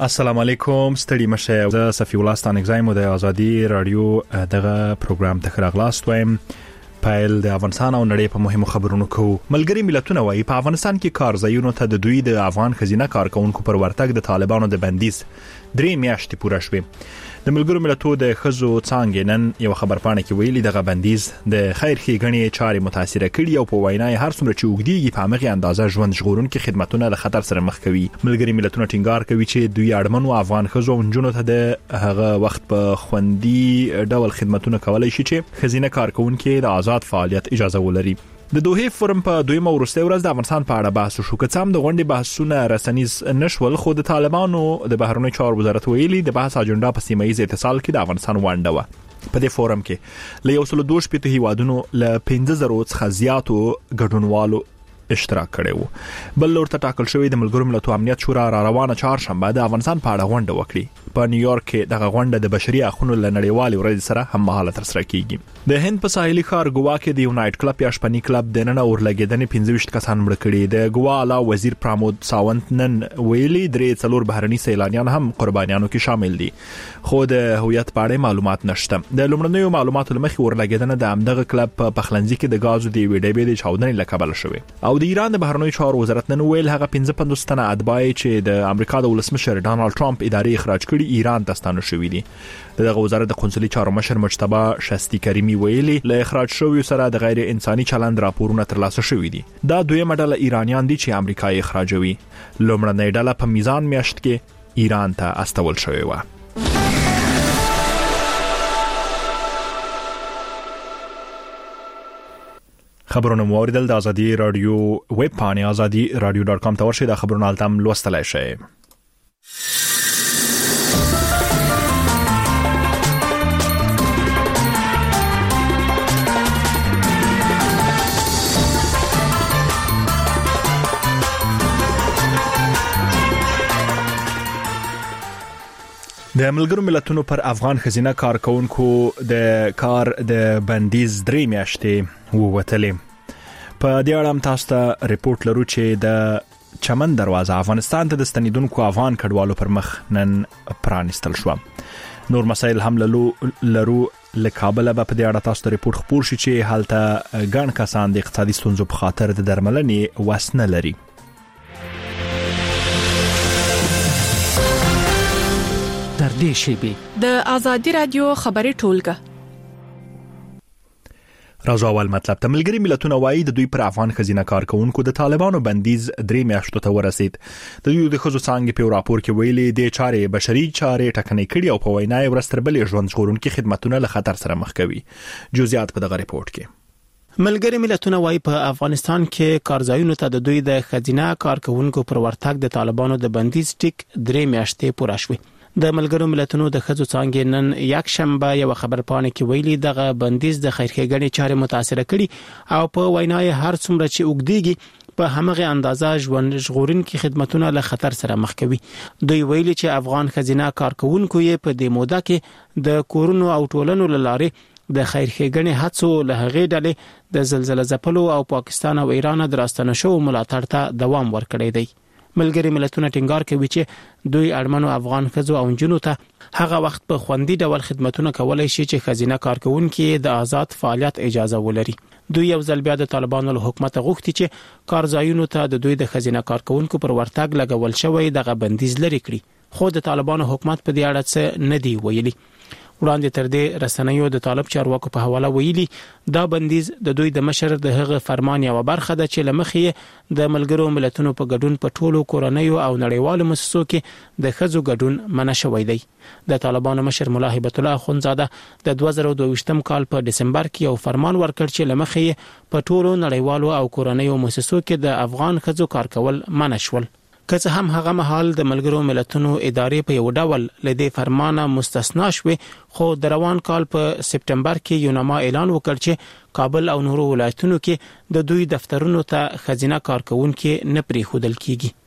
السلام علیکم ستړي مشه زه صفی الله ستانګزایم د ازادي رادیو دغه پروګرام ته راغلاست وایم پایل د افغانستان او نړۍ په مهمو خبرونو کو ملګری ملتونه وایي په افغانستان کې کارځایونو ته د دوی د افغان خزینه کارکونکو پر ورتګ د طالبانو د بندیز 3 میاشتې پوره شوه د ملګرو ملتونو د خزو څانګې نن یو خبرپاڼه کې ویلي دغه بندیز د خیر ښېګڼې چارې متاثر کړي او په وینای هر څومره چې وګړي په هغه اندازه ژوند ژغورونکو خدماتونه له خطر سره مخ کوي ملګری ملتونه ټینګار کوي چې دوی اړمنو افغان خزو او نجونو ته د هغه وخت په خوندي ډول خدماتونه کولای شي چې خزینه کارکونکو د آزاد فعالیت اجازه ولري د دوه فورم په دویمه ورسته ورځ د افغانستان په اړه بحث شو که څم د غونډې بحثونه رسنیز نشول خو د طالبانو د بهرنی چارو وزارت ویلي د بحث اجنډا په سیمه ییز اتصال کې د افغانستان ونډه و په دې فورم کې له 102 هیوادونو له 15000 څخه زیاتو ګډونوالو اشتراک کړي وو بل لور ته ټاکل شوی د ملګرو ملتونو امنیت شورا را روانه چهارشنبه د افغانستان په اړه غونډه وکړي په نیویارک کې دغه غونډه د بشري حقوقو لنړیوالې ورځ سره هم مهاله تر سره کیږي د هند په ساحلي ښار ګوا کې د یونایټ کلب یا شپنی کلب د نن اورلګیدنې 15 کسان مړ کړي د ګوا اعلی وزیر پرامود ساونت نن ویلي درې څلور بهرني سیلانیان هم قربانیانو کې شامل دي خو د هویت په اړه معلومات نشته د لومړنیو معلوماتو لمخې اورلګیدنه د امدغه کلب په پخلنځي کې د غازو دی ویډیو د چاودنې لکبل شوی او د ایران د بهرنی چارو وزارت نن ویل هغه 55 تنه اتباع چې د امریکا د ولسمشر ډانلډ ټرمپ ادارې اخراج کړي ایران ته ستانه شوی دي دغه وزارت د قونسلي چارو مشر مجتبی شستی کریمی ویلي له اخراج شوی سره د غیر انساني چلند راپورونه ترلاسه شوی دي دا دویمه ډله ایرانیان دي چې امریکا یې اخراجوي لومړنۍ ډله په میزان میاشت کې ایران ته استول شوی و خبرونه موریدل د ازادي رادیو ویب پاڼه azadi.radio.com ته ورشئ د خبرونو التم لوستلای شئ د ملګرو ملتونو پر افغان خزینه کارکونکو د کار د بندیز 3 میاشتې ووتلې په دې اړه هم تاسو ته ریپورت لرو چې د چمن دروازه افغانستان ته د ستنیدونکو افغان کډوالو پر مخ نن پرانستل شو نور مسایل هم لرو له کابل به په دې اړه تاسو ته ریپورت خپور شي چې حالته ګڼ کسان د اقتصادي ستونزو په خاطر د درملنې وسنه لري در دې شیبه د ازادي رادیو خبري ټولګه راځو اول مطلب ته ملګری ملتونه وایي د دوی پر افغان خزینه کارکونکو د طالبانو بندیز 3 میاشتو ته ورسید د دوی د خزو څنګه په راپور کې ویلي د چارې بشري چارې ټکنۍ کړي او په وینای ورستربلې ژوند ژغورونکو خدماتونه له خطر سره مخ کوي جزئیات په دغه ریپورت کې ملګری ملتونه وایي په افغانستان کې کارځایونو ته د دوی د خزینه کارکونکو پر ورتګ د طالبانو د بندیز ټیک 3 میاشتې پوره شوه د ملګرو ملتونو د خزو څنګه نن یک شنبه یو خبرپاڼه کې ویلي دغه بندیز د خیر ښېګڼې چارې متاثر کړي او په وینای هر څومره چې وګړي په همغه اندازه ژوند ژغورونکو خدماتونه له خطر سره مخ کوي دوی ویلي چې افغان خزینه کارکونکو یې په دې موده کې د کورونو او ټولنو لاره د خیر ښېګڼې هڅو له هغې ډلې د زلزلې ځپلو او پاکستان او ایران د راستنه شو ملاتړ ته دوام ورکړی دی ملګری ملتونه ټینګار کوي چې دوی اړمنو افغان خزو او جنونو ته هغه وخت په خوندي ډول خدماتونه کولای شي چې خزینه کارکونکو د آزاد فعالیت اجازه ولري دوی یو ځل بیا د طالبانو له حکومت غوښتي چې کارځایونو ته د دوی د خزینه کارکونکو پر ورتګ لګول شوی دغه بندیز لري کړي خو د طالبانو حکومت په دې اړه څه نه دی ویلي وړاندې تر دې رسنیو د طالب چارواکو په حواله ویلي دا بندیز د دوی د مشر د هغه فرمان یو برخه ده چې لمخې د ملګرو ملتونو په ګډون په ټولو کورنیو او نړیوالو مؤسسو کې د خزو ګډون منع شوی دی د طالبانو مشر مولا هیبت الله اخونزاده د 2022 کال په دسمبر کې یو فرمان ورکړ چې لمخې په ټولو نړیوالو او کورنیو مؤسسو کې د افغان خزو کار کول منع شول که څه هم هغه مهال د ملګرو ملتونو ادارې په یو ډول لدې فرمانه مستثنا شوه خو د روان کال په سپټمبر کې یوناما اعلان وکړ چې کابل او نورو ولایتونو کې د دوی دفترونو ته خزینه کارکونکو نه پریښودل کیږي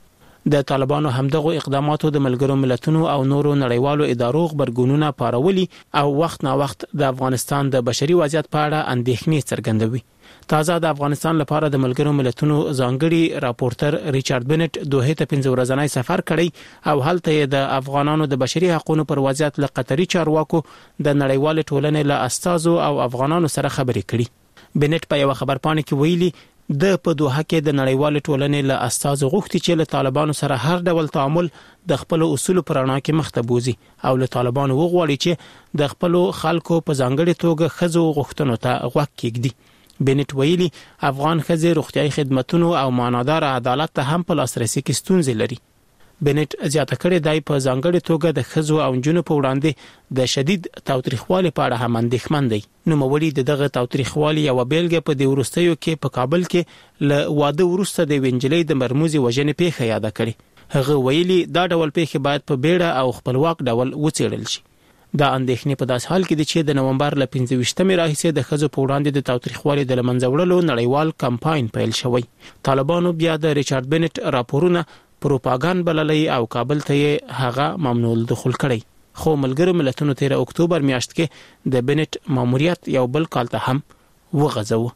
د طالبانو همدغه اقداماتو د ملګرو ملتونو او نورو نړیوالو ادارو خبرګونونه پارولي او وخت نا وخت د افغانستان د بشري وضعیت په اړه اندېښنې څرګندوي. تازه د افغانستان لپاره د ملګرو ملتونو ځانګړي راپورټر ریچارډ بنټ دوه ته 15 ورځنی سفر کړی او هلته د افغانانو د بشري حقوقو پر وضعیت له قطري چارواکو د نړیوال ټولنې له استازو او افغانانو سره خبرې کړي. بنټ په یو خبرپاڼه کې ویلي د په دوحه کې د نړیوال ټولنې له استازو غوښتي چې له طالبانو سره هر ډول تعامل د خپل اصول پر اړه کې مخته بوزي او له طالبانو وغواړي چې د خپل خلکو په ځانګړي توګه خزو غوښتنو ته غوږ کېږدي. بنټ ویلي افغان خزې روغتيایي خدماتو او معنادار عدالت ته هم په لاسرسي کې ستونزې لري. بنټ زیاته کړې دی په ځانګړي توګه د خزو او جنونو په وړاندې د شدید تاوتریخوالي په اړه هم اندېښمن دی. نو مولي دغه تاوتریخوالي او بیلګه په د ورستیو کې په کابل کې له واده ورسته د وینجلې د مرموزي وژنې پیښه یاد کړي. هغه ویلي دا ډول پیښه باید په بیړه او خپلواک ډول وڅېړل شي. دا اندېښنې په داس حال کې دي چې د نومبر ل 15مې راهیسې د خزو په وړاندې د تاوتریخوالي د لمنځه وړلو نړیوال کمپاین پیل شوی. طالبانو بیا د ریچارډ بنټ راپورونه پروپاګاندا بللی او کابل ته هغه ممنوع دخول کړی. خو ملګرو ملتونو 13 اکتوبر میاشت کې د بنټ ماموریت یو بل کال ته هم وغځاوه.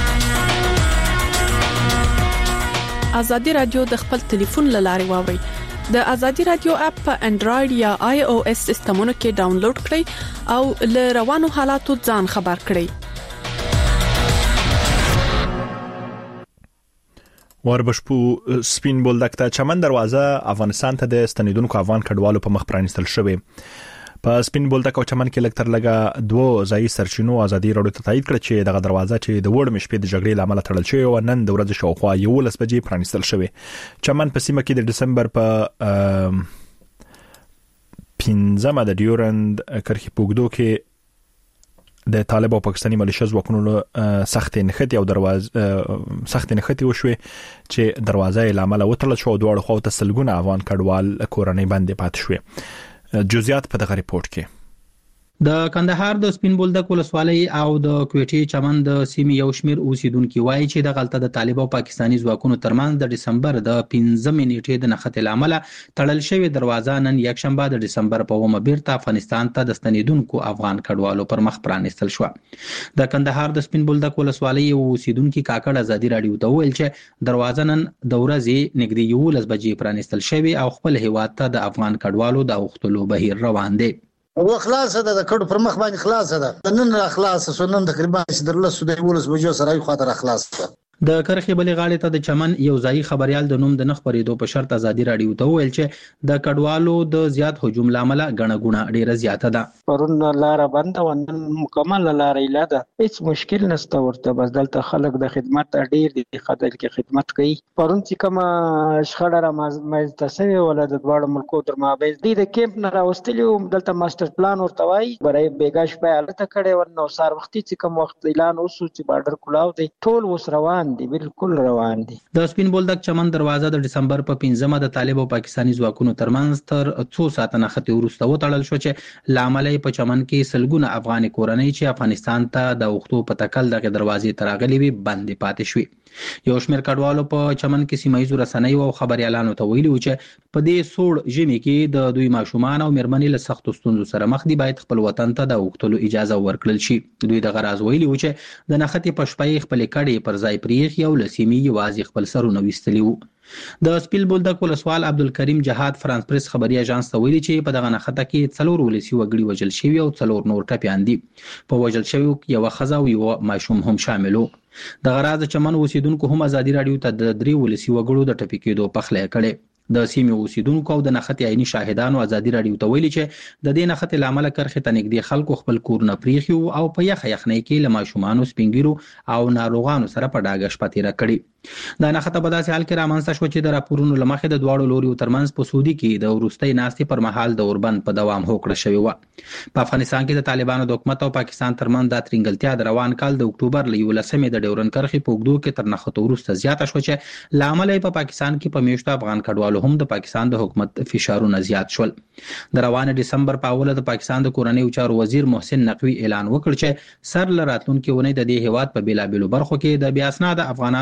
ازادي رادیو د خپل ټلیفون لارې واوري. د ازادي رادیو اپ په انډراید یا آی او اس سیستمونو کې ډاونلوډ کړئ او له روانو حالاتو ځان خبر کړئ. وربشپو سپین بولدک ته چمن دروازه افغانستان ته د ستنیدونکو افغان کډوالو په مخ پرانستل شوې. په سپین بولدک او چمن کې لکتر لګه دوه ځای سرچینو ازادي راډیو ته تایید کړ چې دغه دروازه چې د وړ مشپې د جګړې لامل تړل شوی او نن د ورځې شاوخوا 11 بجې پرانستل شوې. چمن په سیمه کې د دسمبر په 15 د ډیورند کرخي پوګدو کې د طالب او پاکستاني ملیشیا ځواکونو سخت نښتې او سخت نښتې وشوي چې دروازه یې لامل وتړل شو او دواړو خواو ته سلګونه افغان کډوال کورنۍ باندې پاتې شوي. جزئیات په دغه ریپورت کې. د کندهار د سپین بولدک ولسوالۍ او د کوټې چمن د سیمې یو شمېر اوسیدونکو وایي چې د غلطه د طالب او پاکستاني ځواکونو ترمنځ د دسمبر د 15 نیټې د نښتې لامل تړل شوی دروازه نن یک شنبه د دسمبر په 1 بیرته افغانستان ته د ستنیدونکو افغان کډوالو پر مخ پرانستل شو. د کندهار د سپین بولدک ولسوالۍ اوسیدونکو کاکړ ازادي راډیو ته ویل چې دروازه نن د ورځې نږدې 11 بجې پرانستل شوی او خپل هیواد ته د افغان کډوالو د اوختلو بهیر روان دی. و خلاصه ده د کډو پر مخ باندې خلاصه ده نن را خلاصه سو نن تقریبا در له سود 11 بجو سره یو خاطر خلاصه. د کرخي بلې غاړې ته د چمن یو ځای خبريال د نوم د نخ پرېدو په شرط ازادي راډیو ته ویل چې د کډوالو د زیات هجوم لامل غنه غونه ډیره زیاته ده. پرون لار بند و نن مکمل لار ایله ده هیڅ مشکل نشته ورته بس دلته خلک د خدمت ډیر دي خدای کې خدمت کوي. پرون چې کوم شخړه را مزتسوي ولا د دوړ ملکو تر مابین دي د کیمپ نه راوستلی دلته ماستر پلان ورته وای برای بیګاش په الته کړي ورنو سار وختي چې کوم وخت اعلان وسو چې بارډر کلاو دی ټول وس روان دي بالکل روان دي. د سپین بولدک چمن دروازه د دسمبر په 15 د طالب او پاکستاني ځواکونو ترمنځ تر 2 ساعته نښتې وروسته وتړل شو چې لامل په چمن کې سلګونه افغان کورنۍ چې افغانستان ته د وختو په تکل دغه دروازې تراغلي وي بندي پاتې شوي. یو شمېر کډوالو په چمن کې سیمایي رسنۍ او خبريالانو ته ویلي و چې په دې سوړ ژمي کې د دوی ماشومان او مېرمنې له سختو ستونزو سره مخ دي باید خپل وطن ته د وختلو اجازه ورکړل شي. دوی د غراز ویلي و چې د نښتې په شپې خپل کډې پر ځای پریخ یو لسیمي یوازې خپل سرونه وستلی وو. د سپیل بولدک ولسوال عبدالکریم جهاد فرانس پریس خبري اژانس ته ویلي چې په دغه نښته کې 4 ولسی وګړي وژل شوي او 4 نور ټپيان دي. په وژل شوي یو خزه او یو ماشوم هم شامل وو. د غراز چمن اوسیدونکو هم ازادي راډیو ته د 3 ولسی وګړو د ټپي کېدو پخلی کړي. د سیمې اوسیدونکو او د نښتې عیني شاهدانو ازادي راډیو ته ویلي چې د دې نښتې لامل کرخه ته نږدې خلکو خپل کورونه پریخي او په یخنۍ کې له ماشومانو سپینګیرو او ناروغانو سره په ډاګه شپه تیره کړي. دا نښته په داسې حال کې رامنځته شو چې د راپورونو لمخې د دواړو لوريو ترمنځ په سعودي کې د وروستۍ ناستې پر مهال د اوربند په دوام هوکړه شوې و. په افغانستان کې د طالبانو د حکومت او پاکستان ترمنځ د ترنګلتیا د روان کال د اکتوبر ل 11 د ډیورن کرخي په وګړو کې تر نښته وروسته زیاته شو چې لامل په پاکستان کې په میشته افغان کډوالو هم د پاکستان د حکومت فشارونه زیات شول. د روان دسمبر په اوله د پاکستان د کورنۍ چارو وزیر محسن نقوی اعلان وکړ چې سر لراتلونکو ونې د دې هیواد په بیلابېلو برخو کې د بیا اسناد افغانانو د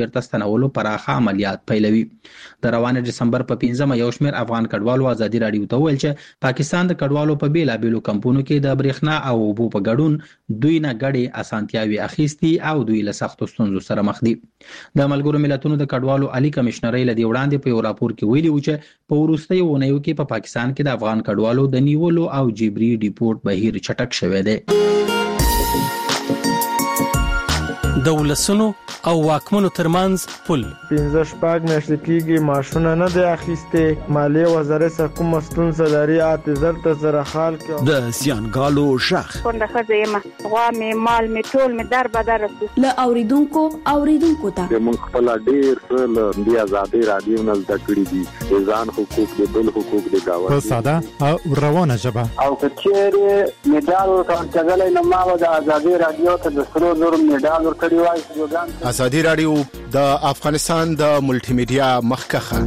بیرته ستنولو پراخه عملیات پیلوي. د روانه دسمبر په 15 یو شمېر افغان کډوالو ازادي راډیو ته وویل چې پاکستان د کډوالو په بیلابېلو کمپونو کې د برېښنا او اوبو په ګډون دوی نه ګډې اسانتیاوي اخیستي او دوی له سختو ستونزو سره مخ دي. د ملګرو ملتونو د کډوالو عالی کمشنرۍ له دې وړاندې په یو راپور کې ویلي و چې په وروستیو اونیو کې په پاکستان کې د افغان کډوالو د نیولو او جبري ډیپورټ بهیر چټک شوی دی. د ولسونو او واکمنو ترمنځ پل 15 میاشتې کېږي ماشونه نه دی اخیسته. مالیه وزارت څخه کوم ستونزه لري اعتذار ته سره حال کې د زیانګالو شخ څنګه خځه غوا مې مال مې ټول مې در بدر له اوریدونکو ته موږ خپل ډیر څه د آزادۍ رادیو نه زده کړی دي ځان حقوق د بل حقوق د گاوند په ساده او روانه ژبه او کچېره میډال ورکړل نو ما د آزادۍ رادیو ته د سرو زر میډال ورکړی وای. آزادۍ رادیو د افغانستان د ملټي میډیا مخکخه.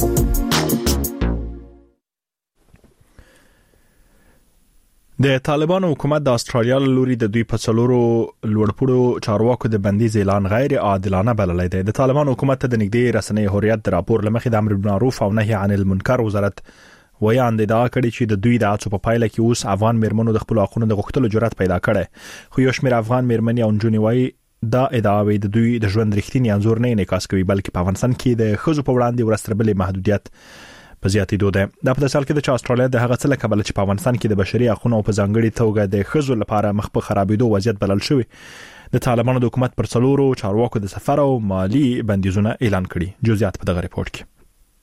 د طالبانو حکومت د استرالیا لوري د دوی په څلورو لوړپوړو چارواکو د بندیز اعلان غیر عادلانه بللی دی. د طالبانو حکومت ته د نږدې رسنۍ حریت د راپور لمخې د امر بالمعروف او نهي عن المنکر وزارت ویاند ادعا کړې چې د دوی د اڅو په پایله کې اوس افغان میرمنو د خپل حقوقو د غوښتلو جرأت پیدا کړي. خو یو شمېر افغان میرمنې او نجونې وايي دا ادعاوې د دوی د ژوند رښتینی انځور نه انعکاس کوي بلکې په افغانستان کې د ښځو په وړاندې ورستربلې محدودیت په زیاتېدو ده. دا په داسې حال کې د استرالیا د هغه څه له کبله چې په افغانستان کې د بشري حقوقو په ځانګړي توګه د ښځو لپاره مخ په خرابېدو وضعیت بلل شوی. د طالبانو د حکومت پر څلورو چارواکو د سفر او مالی بندیزونه اعلان کړي. جزئیات په دغه ریپورت کې.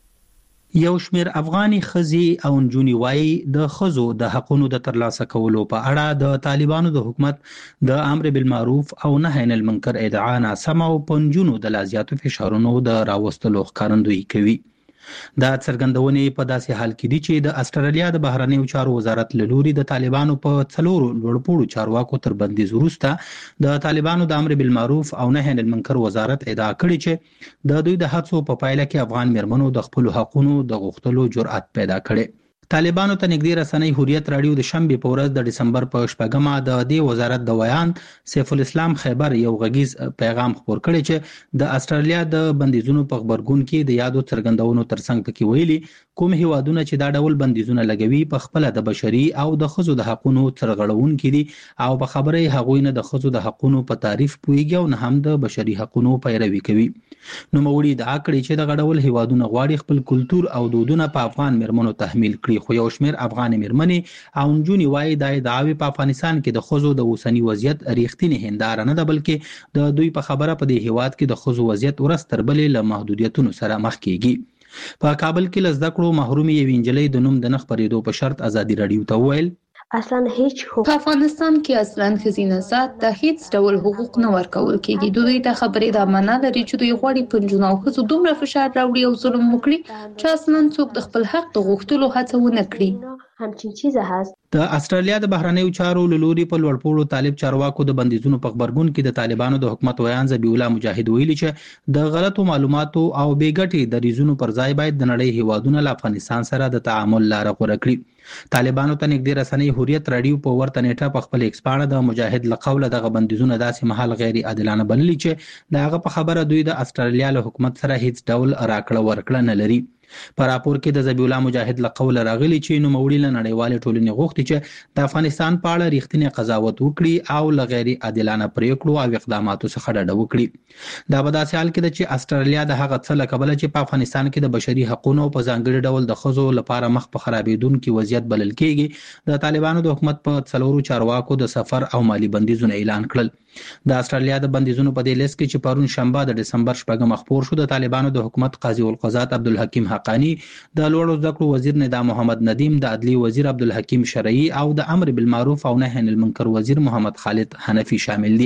یو شمېر افغاني ښځې او نجونې وايي د ښځو د حقوقو د ترلاسه کولو په اړه د طالبانو د حکومت د امر بالمعروف او نهي عن المنکر ادعا ناسمه او په نجونو د لا زیاتو فشارونو د راوستلو ښکارندویي کوي. دا څرګندونې په داسې حال کې دي چې د استرالیا د بهرنیو چارو وزارت له لوري د طالبانو په څلورو لوړپوړو چارواکو تر بندیز وروسته د طالبانو د امر بالمعروف او نهي عن المنکر وزارت ادعا کړې چې د دوی د هڅو په پایله کې افغان میرمنو د خپل حقوقو د غوښتلو جرأت پیدا کړي. طالبانو ته نږدې رسنۍ حریت رادیو د شنبه په ورځ د دسمبر په 8مه د دې وزارت د ویان سیف الاسلام خیبر یو غږیز پیغام خپور کړی چې د استرالیا د بندیزونو په خبرګون کې د یادو څرګندونو ترڅنګ پکې ویلي کوم هیوادونه چې دا ډول بندیزونه لګوي په خپل د بشري او د ښځو د حقوقو ترغړونکي دي او په خبره هغوی نه د ښځو د حقوقو په تعریف پويږي او نه هم د بشري حقوقو پیروي کوي. نو موړي دا کړی چې د غړول هیوادونه غواړي خپل کلچر او دودونه په افغان میرمنو تحمیل کړي. خو یو شمېر افغان میرمنې او نجونې وايي دا دعوی په افغانستان کې د ښځو د اوسنی وضعیت ریښتینی هنداره نه ده بلکې د دوی په خبره په دې هیواد کې د ښځو وضعیت ورستربلې له محدودیتونو سره مخ کیږي. په کابل کې لزده کړو محرومي یو انجلۍ د نوم د نخ پرېدو په شرط ازادي رادیو ته وویل اصلا هیڅ حقوق په افغانستان کې اصلا خزینه ذات د هیڅ ډول حقوق نه ورکول کېږي. دوی د خبرې د معنا لري چې دوی غواړي پنځونه او خزو دومره فشار راوړي او ظلم وکړي چې اصلا څوک د خپل حق د غوښتلو هڅه ونه کړي. همچین چیز هست. د استرالیا د بهرنیو چارو لوري په لوړپوړو طالب چارواکو د بندیزونو په خبرګون کې د طالبانو د حکومت ویان ذبیح الله مجاهد ویلي چې د غلطو معلوماتو او بیګټي د ریزونو پر ځای باید د نړۍ هیوادونو له افغانستان سره د تعامل لاره غوره کړي. طالبانو ته نږدې رسنۍ حریت رادیو په ورته نیټه په خپل ایکسپانه د مجاهد لقوله دغه بندیزونه داسې محل غیر عادلانه بللي چې دغه په خبره دوی د استرالیا له حکومت سره هیڅ ډول راکړه ورکړه نه لري. په راپور کې د ذبیح الله مجاهد لقوله راغلي چې نوموړي له نړیوال ټولنې غوښتي چې د افغانستان په اړه ریښتینی قضاوت وکړي او له غیر عادلانه پریکړو او اقداماتو څخه ډډه وکړي. دا په داسې حال کې ده چې استرالیا د هغه څه له کبله چې په افغانستان کې د بشري حقوقو په ځانګړي ډول د ښځو لپاره مخ په خرابېدونکي وضعیت بلل کېږي د طالبانو د حکومت په څلورو چارواکو د سفر او مالی بندیزونه اعلان کړل. د استرالیا د بندیزونو په دې لیست کې چې پرون شنبه د دسمبر 8مه خپور شو د طالبانو د حکومت قاضي القضات عبدالحکیم حقانی د لوړو زده کړو وزیر ندا محمد ندیم د عدلی وزیر عبدالحکیم شرعي او د امر بالمعروف او نهي عن المنکر وزیر محمد خالد حنفي شامل دي.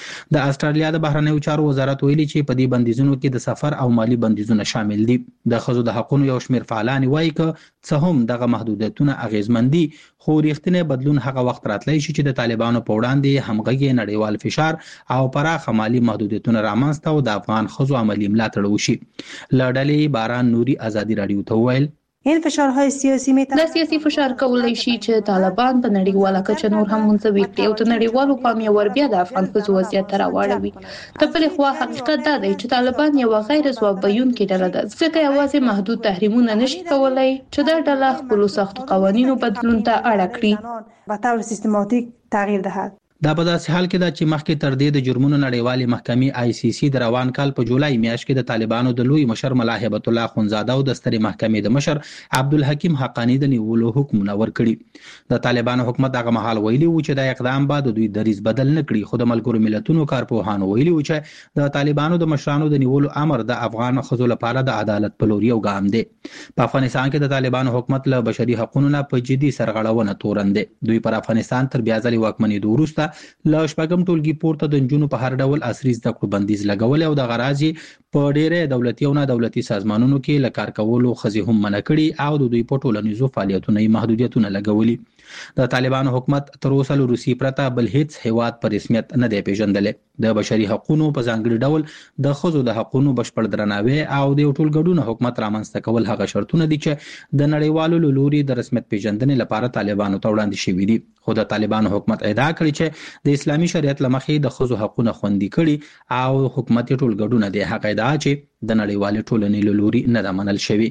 د استرالیا د بهرنیو چارو وزارت ویلي چې په دې بندیزونو کې د سفر او مالی بندیزونه شامل دي. د ښځو د حقوقو یو شمېر فعالان وایي چې څه هم دغه محدودیتونه اغیزمن دي خو ریښتینی بدلون هغه وخت راتلی شي چې د طالبانو په وړاندې همغږي نړیوال فشار او پراخه مالی محدودیتونه رامنځته او د افغان ښځو عملی ملاتړ وشي. له ډلې باران نوري ازادي رادیو ته وویل این فشارهای سیاسی دا سیاسي فشار کولای شي چې طالبان په نړیواله کچه نور هم منځوي کړي او د نړیوالو پام یې ور بیا د افغان ښځو وضعیت ته راواړوي. د بلې خوا حقیقت دا دی چې طالبان یو غیر ځواب ویونکې ډله ده، ځکه یوازې محدود تحریمونه نشي کولای چې دا ډله خپلو سختو قوانینو بدلون ته اړ کړي به طور سیستماتیک تغییر دهد. دا په داسې حال کې ده چې مخکې تر دې د جرمونو نړیوالې محکمې ICC د روان کال په جولای میاشت کې د طالبانو د لوی مشر ملا هیبت الله خونزاده او د سترې محکمې د مشر عبدالحکیم حقانی د نیولو حکمونه ورکړي. د طالبانو حکومت هغه مهال ویلي و چې دا اقدام به د دوی دریځ بدل نه کړي، خو د ملګرو ملتونو کارپوهانو ویلي و چې د طالبانو د مشرانو د نیولو امر د افغان ښځو لپاره د عدالت په لور یو ګام دی. په افغانستان کې د طالبانو حکومت له بشري حقوقو نه په جدي سرغړونه تورن دی. دوی پر افغانستان تر بیا ځلې واکمنېدو وروسته له شپږم ټولګي پورته د نجونو په هر ډول عصري زده کړو بندیز لګولې او د غراضي په ډېرې دولتي او نه دولتي سازمانونو کې لکار کولو خزي هم منع کړي او د دوی په ټولنیزو فعالیتونو محدودیتونه لګولي. د طالبانو حکومت تر اوسه له روسي پرته بل هیڅ هیواد په رسمیت نه دی پیژندل. د بشري حقوقو په ځانګړي ډول د ښځو د حقوقو بشپړ درناوی او د ټولګډون حکومت رامنځته کول هغه شرطونه دي چې د نړیوالو لوري د رسمیت پیژندنې لپاره طالبانو ته وړاندې شوي دي. خو د طالبانو حکومت ادعا کړې چې د اسلامي شریعت لمخې د ښځو حقوقونه خوندي کړي او حکومت ټولګډون دي. هغه ادعا چې د نړیوالې ټولنې لوري نه ده منل شوی.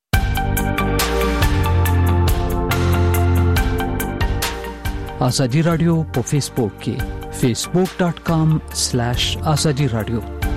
آزادی رادیو په فیسبوک کې facebook.com/azadi radio.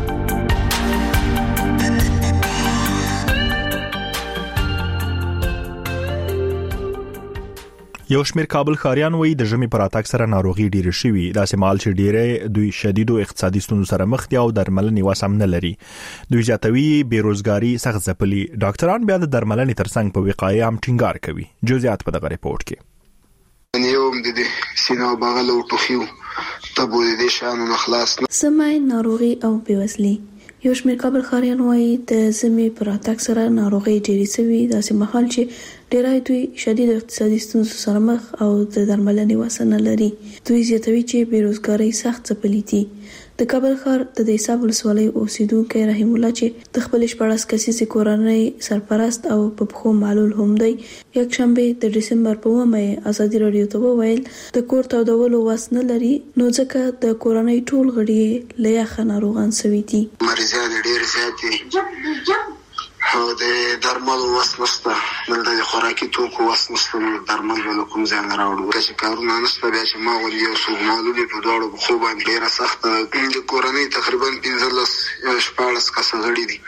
یو شمېر کابل ښاریان وایي د ژمي پر راتګ سره ناروغي ډېره شوې، داسې مهال چې ډېری دوی شدیدو اقتصادي ستونزو سره مخ دي او درملنې وس هم نه لري. دوی زیاتوي بیروزګاري سخت ځپلي. ډاکټران بیا د درملنې ترڅنګ په وقایه هم ټینګار کوي. جزئیات په دغه ریپورت کې. یوم د سینه او بغل او ټوخیو تبو د شانو نخلاص سمای ناروغي او بېوزلي. یو شمېر کابل ښاریان وایي د ژمي پر راتګ سره ناروغي ډېرې شوې، داسې مهال چې ډېری دوی شدید اقتصادي ستونزو سره مخ او د درملنې وس نه لري. دوی زیاتوي چې بیروزګاري سخت ځپلي دي. د کابل ښار د حساب ولسوالۍ اوسیدونکو رحیم الله چې د خپل 14 کسیزې کورنۍ سرپرست او په پخو معلول هم دی، یک شنبه د دسمبر په 1 آزادي رادیو ته وویل د کور تودولو وس نه لري، نو ځکه د کورنۍ ټول غړي له یخه ناروغان شوي دي. مریضان ډېر زیات دي او د درمل وس نشته، دلته د خوراکي توکو وس نشته، درمل به له کوم ځای نه راوړو. که چې کارونه نشته بیا چې ما غوندې یو څوک معلول په دواړو پښو باندې ډېره سخته د کورنۍ تقریبا 15-14 کسه غړي دي.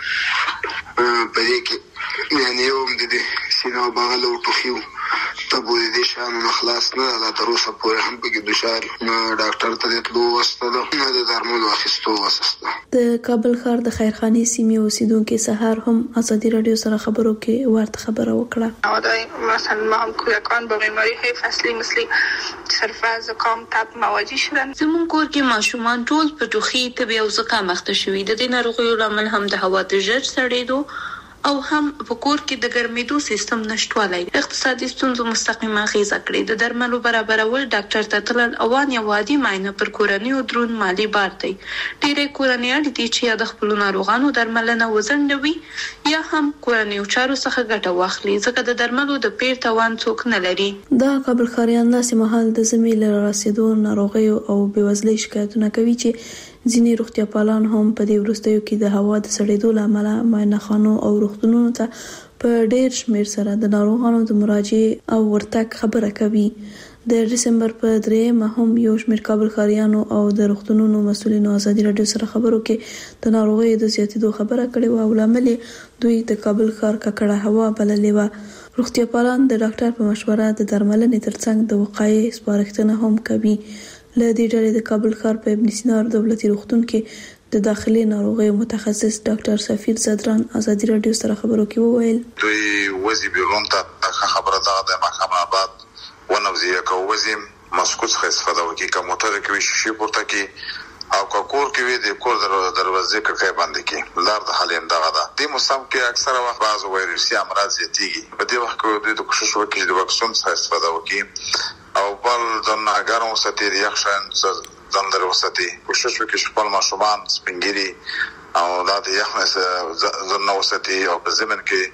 په دې کې یعنې یو هم د سینه او بغل او ټوخیو تبو د شانو نخلاص نه ده، تر اوسه پورې هم پکې دچار نه ډاکټر ته د تلو وسته ده نه د درملو اخیستو وسته. د کابل ښار د خیرخانې سیمې اوسیدونکو سهار هم آزادي رادیو سره خبرو کې ورته خبره وکړه. مثلا ما هم کودکان با بیماری‌های فصلی مثل سرفه، زکام، تب مواجه شدن. زمون کور کې ماشومان ټول په ټوخي، تبې او زکام اخته شوي. د دې ناروغیو لامل هم د هوا د ژر سړېدو او هم په کور کې د ګرمېدو سیستم نشټوالی اقتصادي ستونزو مستقیمه اغیزه کړې. د درملو برابرول ډاکټر ته تلل او یو عادي معاینه پر کورنیو درون مالی بار دی. ډېرې کورنۍ اړ دي چې یا د خپلو ناروغانو درملنه وځنډوي یا هم کورنیو چارو څخه ګټه واخلي، ځکه د درملو د پیر توان څوک نه لري. دا کابل ښاریان داسې مهال د ژمي له رسیدو ناروغیو او بېوزلۍ شکایتونه کوي چې ځینې روغتیا پالان هم په دې وروستیو کې د هوا د سړېدو له امله معاینه خانو او روغتونونو ته په ډېر شمېر سره د ناروغانو د مراجعې او ورتګ خبره کوي. د دسمبر په 3 هم یو شمېر کابل ښاریانو او د روغتونونو مسؤلینو آزادي رادیو سره خبرو کې د ناروغیو د زیاتېدو خبره کړې و او لامل دوی د کابل ښار ککړه هوا بللې و. روغتیا پالان د ډاکټر په مشوره د درملنې ترڅنګ د وقایې سپارښتنه هم کوي. له دې ډلې د کابل ښار په ابن سینا دولتي روغتون کې د داخلي ناروغیو متخصص ډاکټر سفیر زدران آزادي رادیو سره خبرو کې وویل دوی وزي بیرون ته خبره ده د محکمه آباد ونوزیه کو وزي مسکوت څخه استفاده وکړي کوم موټر کې وي شي پورته کې او کور کې وي د کور دروازې کړکۍ باندې کې لار د حالیم دغه ده. د موسم کې اکثره وخت بعض وایرسي امراض زیاتېږي. په دې وخت کې د کوشش وکړي د واکسین څخه استفاده وکړي او بل د ناګارو ستې ریاکشن ځندر وساتي. کوشش وکړي چې خپل ماشومان سپینګيري او د یخنس زنه وساتي او په زمن کې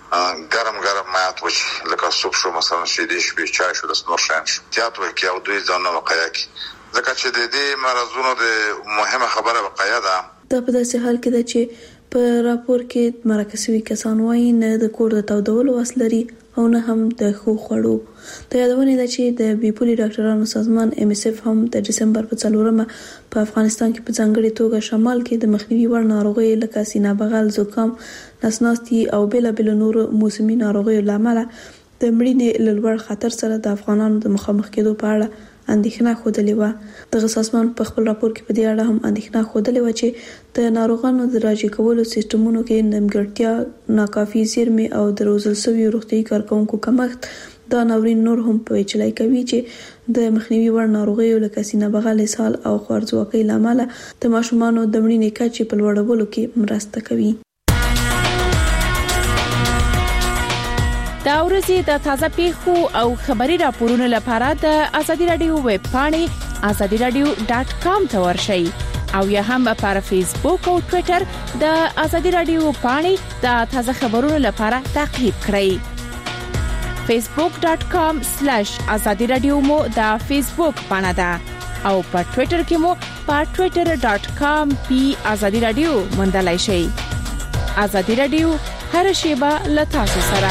ګرم مات وچ لکه سوپ شو مثلا شیدې شوي چای شو د نور شان شو تیاتر کې او دوی ځان وقایه کې ځکه چې د دې مرزونو د مهمه خبره وقایه ده. دا په داسې حال کې ده چې په راپور کې مرکزي کسان وایي نه د کور د تودولو وس لري او نه هم د خو خړو. د یادونه ده چې د بیپولي ډاکټرانو سازمان MSF هم د دسمبر په 4مه په افغانستان کې په ځانګړي توګه شمال کې د مخنیوي وړ ناروغي لکه سینه بغل، زکام، نسناستي او بېلابېل نور موسمي ناروغیو لامل د مړینې لوړ خطر سره د افغانانو د مخامخ کېدو په اړه اندېښنه خوده و. د سازمان په خپل راپور کې په دې اړه هم اندېښنه خوده و چې د ناروغانو د راجع کولو سیستمونو کې نیمګړتیا، ناکافي زیرمې او د روزل شویو روغتیايي کارکونکو کمښت دا ناورین نور هم پیچلای کوي چې د مخنیوي وړ ناروغیو لکه سینه بغل، اسهال او خوارځواکۍ لامل د ماشومانو د مړینې کچې په لوړولو کې مرسته کوي. دا ورځې د تازه پیښو او خبري راپورونو لپاره د ازادي رادیو ویب پاڼې azadiradio.com ته ورشئ او یا هم پر فیسبوک او ټوئیټر د ازادي رادیو پاڼې د تازه خبرونو لپاره تعقیب کړئ. facebook.com/azadiradio مو د فیسبوک پاڼه ده او په ټوئیټر کې مو په twitter.com/azadiradio موندلای شئ. ازادي رادیو هر شیبه له تاسو سره.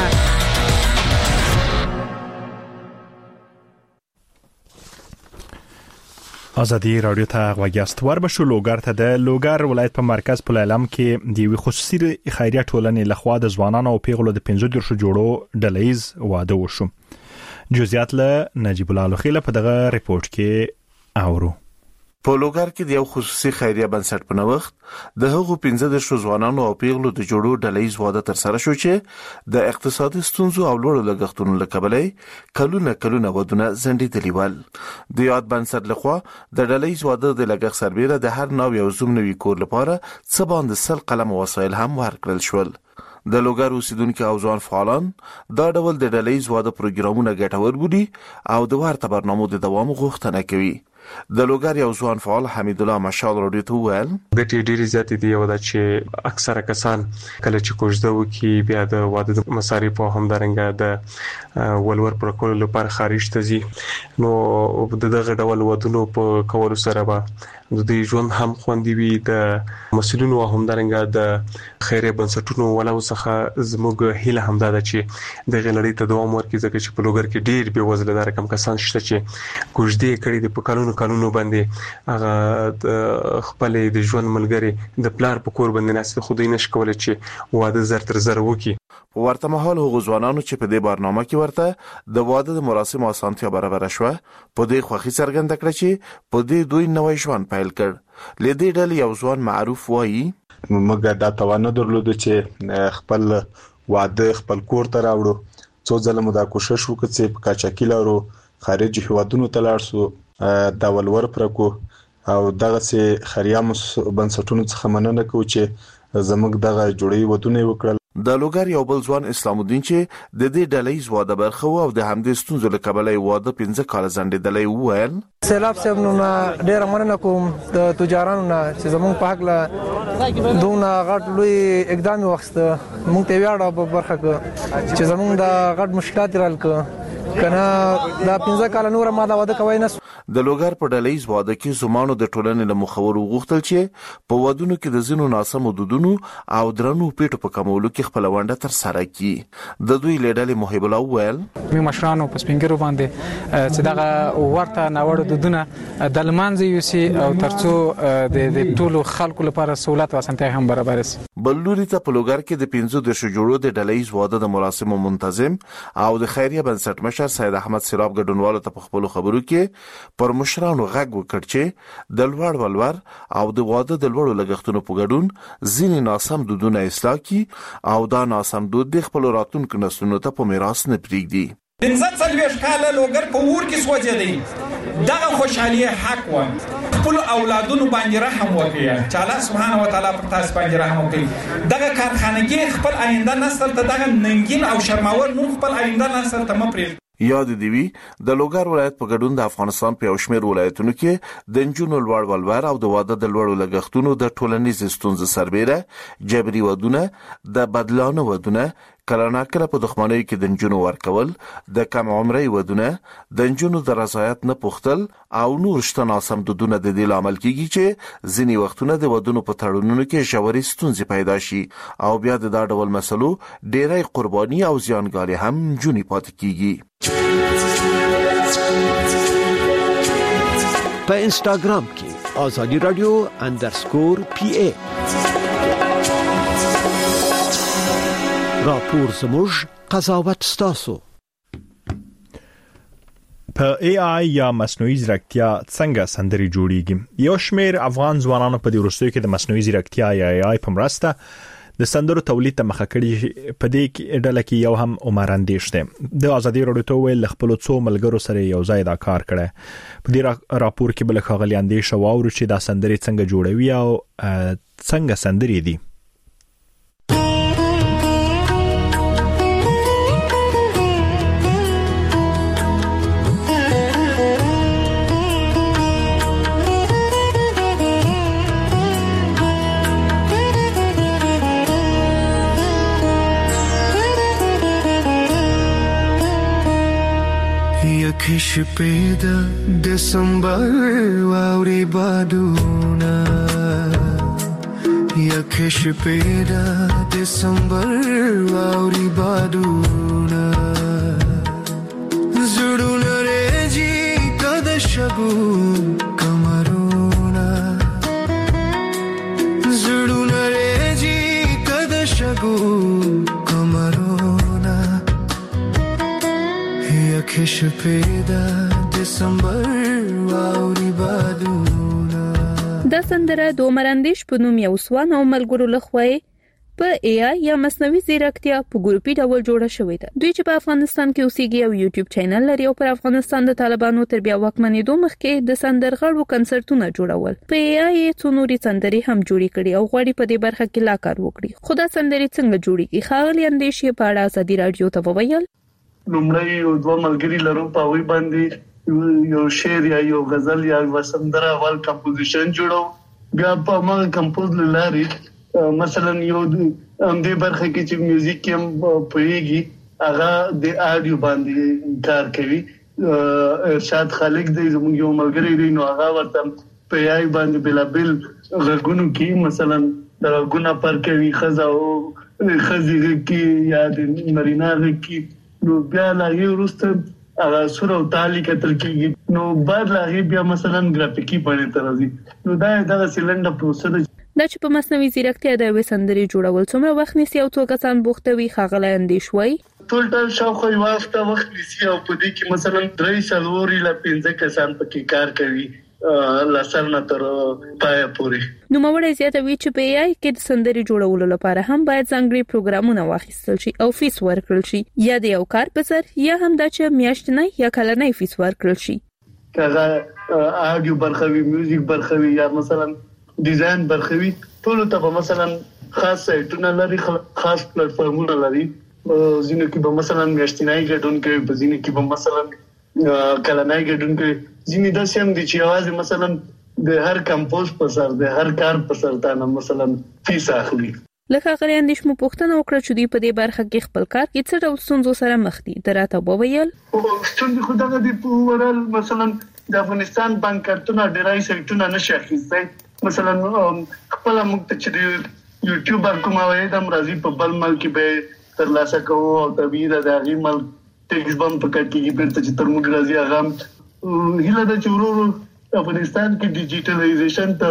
ازادي رادیو ته غوږیاست. وربشو لوګر ته د لوګر ولایت په مرکز په لالم کې د یو خصوصي خیریه ټولنې لخوا د ځوانانو او پیغلو د 15 جوړو ډلهیز واده وشو. جزئیات له نجیب الله لوخیله په دغه ریپورت کې اورو. په لوګر کې د یو خصوصي خیریه بنسټ په نوښت د هغو 15 ځوانانو او پیغلو د جوړو ډلهیز واده تر سره شو چې د اقتصادي ستونزو او لوړو لګښتونو له کبله کلونه ودونه زندېدلي ول. د یاد بنسټ لخوا د ډلهیز واده د لګښت سربېره د هر نوو یو زوم نوي کور لپاره څه باندې 100 قلم وسایل هم ورکړل شول. د لوګر اوسیدونکو او ځوان فعالان دا ډول د ډلهیز واده پروګرامونه ګټور بولي او د ورته برنامو د دوام غوښتنه کوي. د لوګر یو ځوان فعال حمید الله مشال رادیو ته ویل ګټې ډېرې زیاتې دي او دا چې اکثره کسان کله چې کوژده وکي بیا د واده د مصارف او همدارنګه د ولور پر کولو لپاره خارج ته ځي نو دغه ډول ودونو په کولو سره به د دې ژوند هم خوندي وي. د مسؤلینو او همدارنګه د خیریه بنسټونو ولو څخه زموږ هیله همدا ده چې د غلړې ته دوام ورکړي ځکه چې په لوګر کې ډېر بې وزله دار کم کسان شته چې کوژدې کړي د په قانونو باندې هغه خپل د ژوند ملګری د پلار په کور باندې ناست خو دوی نشي کولای چې واده زر تر زر وکړي. په ورته مهال هغو ځوانانو چې په دې برنامه کې ورته د واده د مراسم اسانتیا برابر شوه په دې خوښي څرګنده کړه چې په دې دوی نوې ژوند پیل کړ. لدې ډلې یو ځوان معروف وایي موږ دا توانه درلود چې خپل واده خپل کور ته راوړو. څو ځله مو دا کوشش وکړ چې په کاچاکي لارو خارجي هیوادونو ته لاړ شو دا ولور پرکو او دغه سي خیریه بنسټونو څخه مننه کوو چې زموږ دغه جوړي ودونه وکړل. د لوګر یو بل ځوان اسلام الدین چې د دې ډلهیز واده برخه او د همدې ستونزو له کبله واده 15 کال ځنډېدلی وویل سیلاب صاحب نو ډېر مننه کوم د تجارانو نه چې زموږ په حق له دونه غټ لوی اقدام وخته موږ ته ویاړو په برخه کې چې زموږ د غټ مشکلات رال ک کنه دا 15 کال نور ما دا واده کوي نه. د لوګر په ډلهیز واده کې زمانو د ټولنې له مخورو غوښتل چې په ودونو کې د زینو ناسم حدودونو او درنو پیټو په کمولو کې خپل ونده تر سره کی. د دوی لیدل محب الله ویل می مشرانو په سپینګرو باندې چې دغه ورته ناوړ دودونه د لمانځي یوسي او ترڅو د ټولو خلکو لپاره سہولت او اسانتیا هم برابر شي. بلوري ته په لوګر کې د 15 جوړو د ډلهیز واده د مراسمو منتظم او د خیریه بنسټ مشر سید احمد سیراب ګډونوالو ته په خپل خبرو کې پر مشرانو غږ وکړ چې د لوړ ولور او د واده د لوړو لګښتونو په ګډون ځینې ناسم دودونه اصلاح کی او دا ناسم دود د خپل راتلونکو نسلونو ته په میراث نه پریږدي. 15 کال لوګر په ور کې سوځېدی دغه خوشحالي حق و خپل اولادونو باندې رحم وکړي چې الله سبحانه و تعالی پر تاسو باندې رحم وکړي. دغه کارخانګي خپل آینده نسل ته دغه ننګین او شرماور نور خپل آینده نسل ته مپریږدي. یاد دی وی د لوګر ولایت په ګډون د افغانستان په یو شمېر ولایتونو کې د نجونو لوړ ولور او د واده د لوړو لګښتونو د ټولنیز ستونزو سربېره جبري ودونه د بدلانه ودونه کله ناکله په دښمنۍ کې د نجونو ورکول، د کم عمرۍ ودونه، د نجونو د رضایت نه پوښتل او نور شته ناسم دودونه د دې لامل کیږي چې ځینې وختونه د ودونو په تړونونو کې ژورې ستونزې پیدا شي او بیا د دا ډول مسلو ډېری قرباني او زیانګالي هم نجونې پاتې کیږي. په انستګرام کې آزادی رادیو _PA راپور زموږ قضاوت ستاسو. په AI یا مصنوعي ځیرکتیا څنګه سندري جوړیږي؟ یو شمېر افغان ځوانانو په دې وروستیو کې د مصنوعي ځیرکتیا یا AI په مرسته د سندرو تولید ته مخه کړي. په دې کې ډله کې یو هم عمر اندیش دی. د آزادي رادیو ته ویل خپل څو ملګرو سره یو ځای دا کار کړي. په دې راپور کې بل ښاغلي اندیش واورو چې دا سندري څنګه جوړوي او څنګه سندري دي. کش پیدا دسمبر واوری بادونا یا کش پیدا دسمبر واوری بادونا زړونه رېجی کده شګو کمرونا زړونه رېجی کده شګو کمرونا یا کش پیدا دسمبر واوری بادونا. دا سندره د عمر اندیش په نوم یو ځوان او ملګرو لخوا په AI یا مصنوعي ځیرکتیا په ګروپي ډول جوړه شوې ده. دوی چې په افغانستان کې اوسېږي او یوټیوب چینل لري او پر افغانستان د طالبانو تر بیا واکمنېدو مخکې د سندرغاړو کنسرتونه جوړول. په AI څو نوري سندري هم جوړې کړي او غواړي په دې برخه کې لا کار وکړي. خو دا سندري څنګه جوړيږي؟ ښاغلي اندیش په اړه آزادي رادیو ته وویل. لومړی یو دوه ملګري لرو په وی باندې یو شعر یا یو غزل یا وسندره اول کمپوزیشن جوړو. بیا په ما کمپوز لاري مثلا یو دې برخه کې چې میوزیک هم پويږي هغه د اډیو باندې کار کوي. ارشاد خالق دی زموږ یو ملګری دی نو هغه ورته په AI باندې بلابل غږونو کې مثلا د غږونه پر کوي خزه او خزي کې یا د نرینا کې نو بیا لا یو رسته هغه سور او تالي کتل کېږي نو بعد لا بیا مثلا ګرافیکي باندې ترازي نو دا سیلنډر پروسه دا چې په مصنوعي ځیرکتیا د وسندري جوړول څومره وخت نیسي او څو کسان بوخته وي ښاغلی اندیش وایي. ټول شاوخوا یو هفته وخت نیسي او په دې کې مثلا 3 لا 5 کسان پکې کار کوي لاسرنه تر پای پورې. نو موږ زیاتوي چې په AI کې د سندري جوړولو لپاره هم باید ځانګړي پروګرامونه واخیستل شي او فیس ورکړل شي یا د یو کار په سر یا هم د چې میاشتنی یا کلنی فیس ورکړل شي. کله اډیو برخوي میوزیک برخوي یا مثلا ډیزاین برخوي ټول ته مثلا خاص سایټونه لري خاص پلیټفارمونه لري. ځینې کې به مثلا میاشتنی ګډون کوي په ځینې کې به مثلا کلنی ګډون کوي. ځینې د سیم دي چې आवाज مثلا د هر کمپوز په سر د هر کار په سر تا مثلا فیس اخلي. لکه غریان دې شمو پوښتنه وکړه چې دوی په دې برخه کې خپل کار کې څه ډول ستونزو سره مخ دي. دراته وویل ستونزې خو دغه دي په ورال مثلا د افغانستان بانک کارتونه ډیرای سیټونه نشي اخیستای. مثلا خپل موږ ته چې یوټیوب کومه وای د مرضی په بل ملک به تر لاسه کوو او طبيعي د هغه ملک ټیکس بم پکې کېږي په چې تر موږ راځي هغه هله د چورو افغانستان کې ډیجیټلایزیشن ته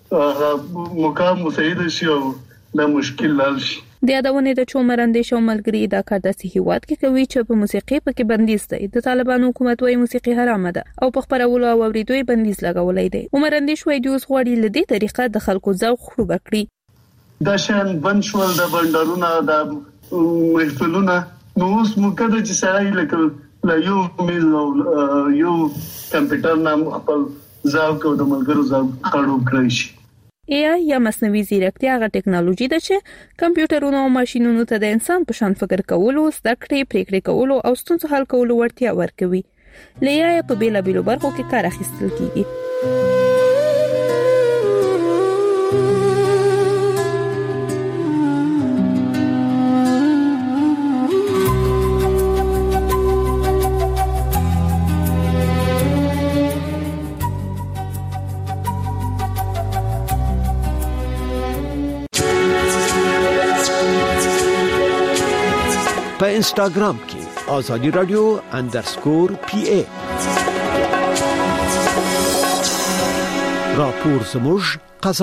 مقام مساعد شي او دا مشکل لال شي. د یادونه د چومر اندیش او ملګری دا کار د هیواد کې کوي چې په موسیقي پکې بندیز دی. د طالبانو حکومت وايي موسیقي حرام ده او په خبرولو او اوریدوي بندیز لګولای دی. عمر اندیش وايي دوی غواړي لدې طریقه د خلکو ذوق خراب کړي. دا شان بنشول د بندرونو د محفلونه نو اوس مقدر چې سړی لکه لا یو میز او یو کمپیوټر نام خپل ذوق او د ملګرو ذوق خړوب کړی شي. AI یا مصنوعي ځیرکتیا هغه ټکنالوژي ده چې کمپیوټرونو او ماشينونو ته د انسان په شان فکر کولو، زده کړې، پریکړې کولو او ستونزو حل کولو وړتیا ورکوي. لیا په بیلابیلو برخو کې کار اخیستل کیږي. په انستګرام کې آزادی رادیو _PA راپور زموږ